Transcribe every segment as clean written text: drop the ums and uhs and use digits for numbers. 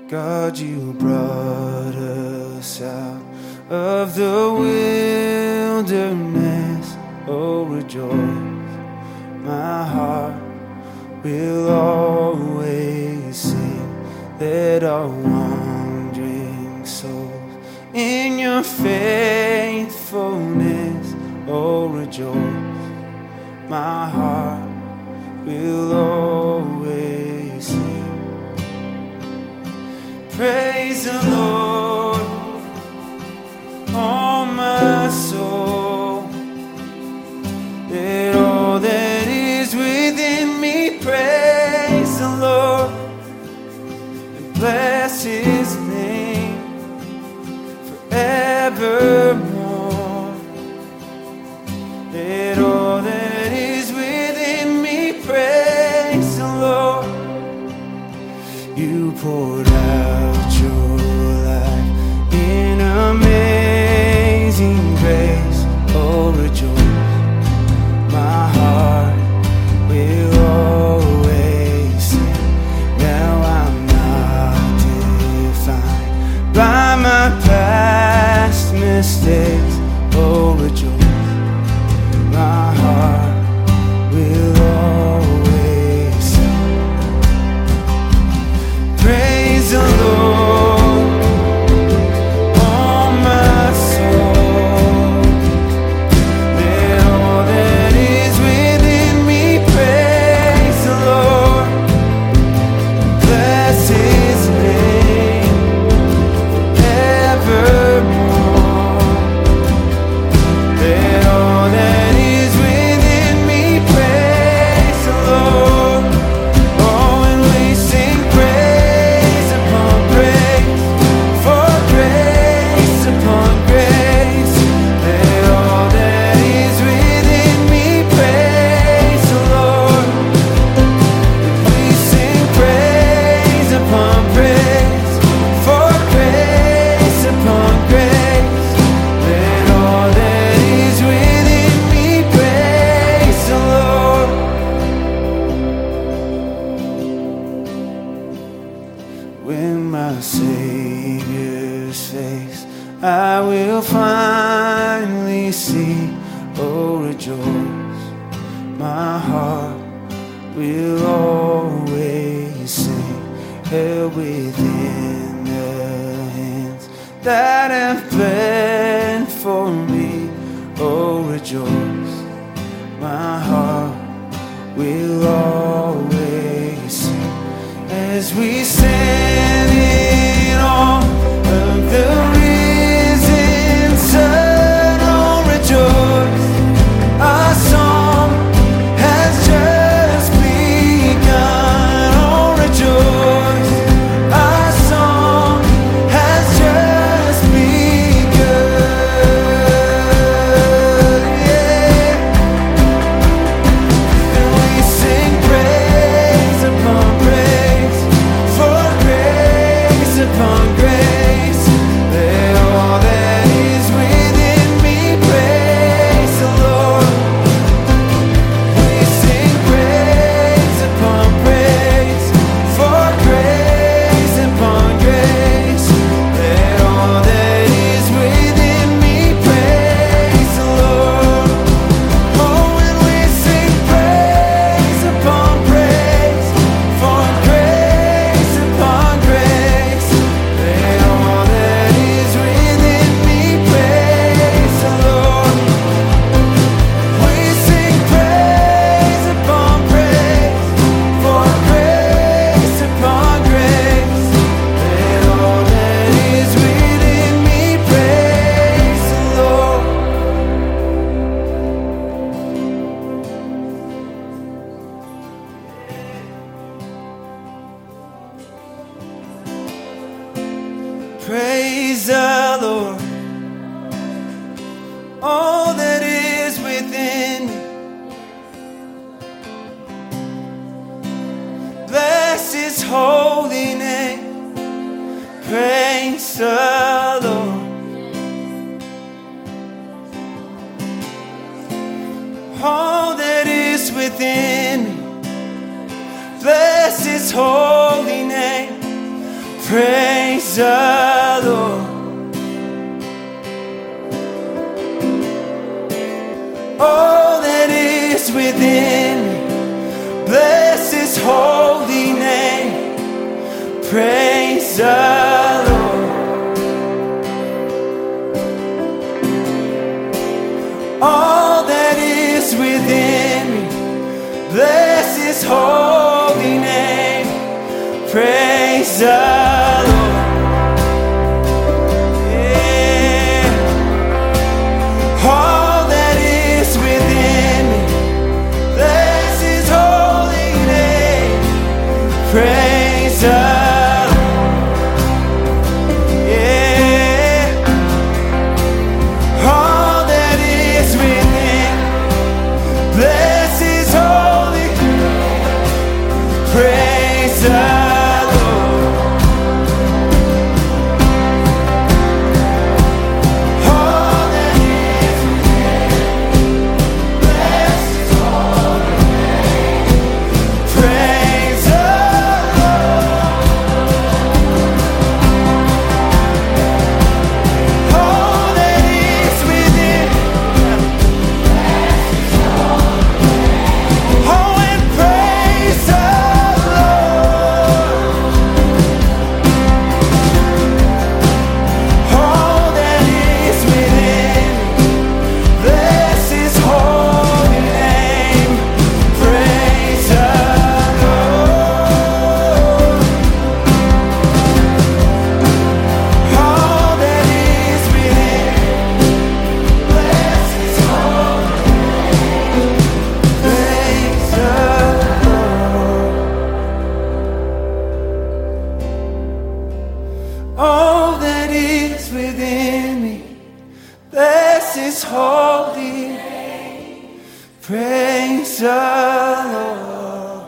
God, you brought us out of the wilderness. Oh, rejoice, my heart will always sing. Let our wandering souls in your faithfulness. Oh, rejoice, my heart will always sing. Praise the Lord, oh my soul. Let all that is within me praise the Lord, and bless his name forevermore. Let all that is within me praise the Lord. You poured out your life in amazing grace. Oh, rejoice, my heart will always sing. Now I'm not defined by my past mistakes. Oh, rejoice, my heart will always sing. Praise the Lord, oh my soul. Let all that is within me praise the Lord. Bless his name evermore. Let all that is within me praise the Lord. Oh, and we sing praise upon praise, for grace upon grace. Let all that is within me praise the Lord. And we sing praise upon praise, for grace upon grace. Let all that is within me praise the Lord. When my Savior's face I will finally see. Oh, rejoice, my heart will always sing. Held within the hands that have bled for me. Oh, rejoice, my heart will always sing. As we stand in awe of the risen Son, oh, rejoice, our song has just begun. Oh, rejoice, our song has just begun. Yeah. And we sing praise upon praise, for grace upon grace. Let all that is within me praise the Lord. We sing praise upon praise, for grace upon grace. Let all that is within me praise the Lord. Oh, and we sing praise upon praise, for grace upon grace. Let all that is within me praise the Lord. We sing praise upon praise, for grace upon grace. Let all that is within me praise the Lord. Praise the Lord, all that is within me. Bless his holy name. Praise the Lord. All that is within me. Bless his holy name. Praise the Lord. All that is within me, bless His holy name. Praise the Lord. All that is within me, bless His holy name. Praise the Lord. All that is within me, bless His holy name. Praise the Lord. Yeah. All that is within, bless His holy name. Praise the Lord. All that is within me, bless His holy name. Praise the Lord.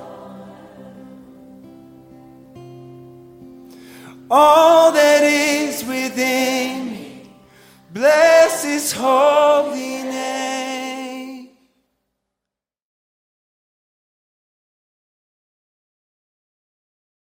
All that is within me, bless His holy name.